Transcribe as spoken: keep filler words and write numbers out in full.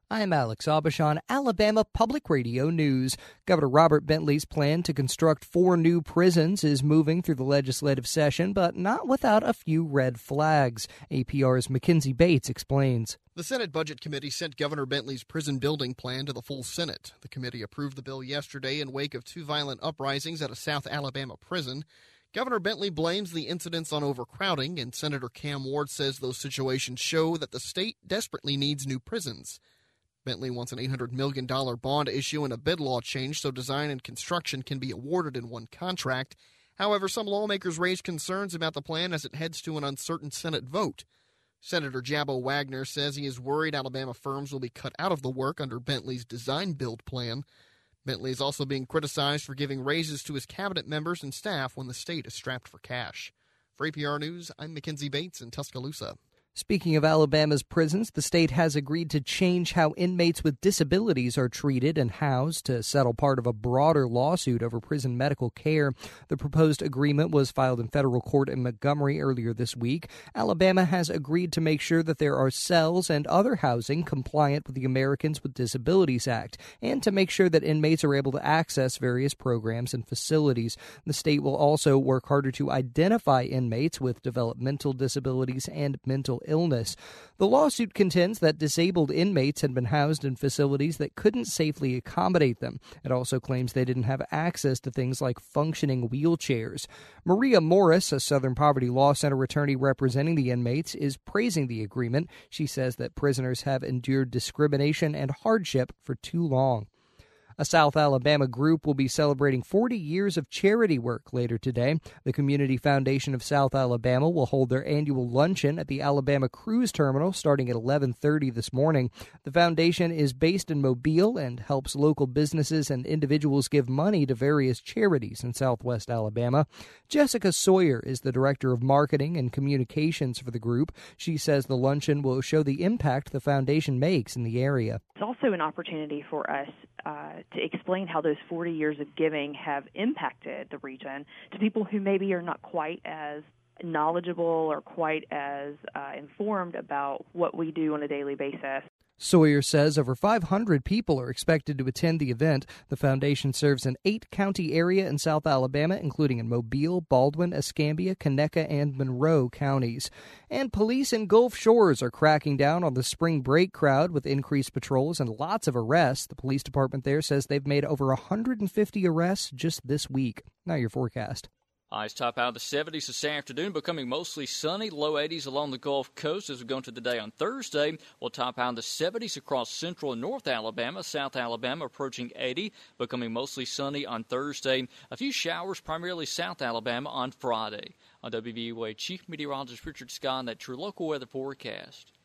I'm Alex Aubuchon, Alabama Public Radio News. Governor Robert Bentley's plan to construct four new prisons is moving through the legislative session, but not without a few red flags. A P R's Mackenzie Bates explains. The Senate Budget Committee sent Governor Bentley's prison building plan to the full Senate. The committee approved the bill yesterday in wake of two violent uprisings at a South Alabama prison. Governor Bentley blames the incidents on overcrowding, and Senator Cam Ward says those situations show that the state desperately needs new prisons. Bentley wants an eight hundred million dollars bond issue and a bid law change so design and construction can be awarded in one contract. However, some lawmakers raised concerns about the plan as it heads to an uncertain Senate vote. Senator Jabbo Wagner says he is worried Alabama firms will be cut out of the work under Bentley's design-build plan. Bentley is also being criticized for giving raises to his cabinet members and staff when the state is strapped for cash. For A P R News, I'm Mackenzie Bates in Tuscaloosa. Speaking of Alabama's prisons, the state has agreed to change how inmates with disabilities are treated and housed to settle part of a broader lawsuit over prison medical care. The proposed agreement was filed in federal court in Montgomery earlier this week. Alabama has agreed to make sure that there are cells and other housing compliant with the Americans with Disabilities Act, and to make sure that inmates are able to access various programs and facilities. The state will also work harder to identify inmates with developmental disabilities and mental illness. The lawsuit contends that disabled inmates had been housed in facilities that couldn't safely accommodate them. It also claims they didn't have access to things like functioning wheelchairs. Maria Morris, a Southern Poverty Law Center attorney representing the inmates, is praising the agreement. She says that prisoners have endured discrimination and hardship for too long. A South Alabama group will be celebrating forty years of charity work later today. The Community Foundation of South Alabama will hold their annual luncheon at the Alabama Cruise Terminal starting at eleven thirty this morning. The foundation is based in Mobile and helps local businesses and individuals give money to various charities in southwest Alabama. Jessica Sawyer is the Director of Marketing and Communications for the group. She says the luncheon will show the impact the foundation makes in the area. It's also an opportunity for us uh, to explain how those forty years of giving have impacted the region to people who maybe are not quite as knowledgeable or quite as uh, informed about what we do on a daily basis. Sawyer says over five hundred people are expected to attend the event. The foundation serves an eight-county area in South Alabama, including in Mobile, Baldwin, Escambia, Conecuh, and Monroe counties. And police in Gulf Shores are cracking down on the spring break crowd with increased patrols and lots of arrests. The police department there says they've made over one hundred fifty arrests just this week. Now your forecast. Highs top out of the seventies this afternoon, becoming mostly sunny, low eighties along the Gulf Coast as we go into the day on Thursday. We'll top out in the seventies across central and north Alabama, South Alabama approaching eighty, becoming mostly sunny on Thursday. A few showers, primarily South Alabama, on Friday. On W V U A Chief Meteorologist Richard Scott, that True Local Weather Forecast.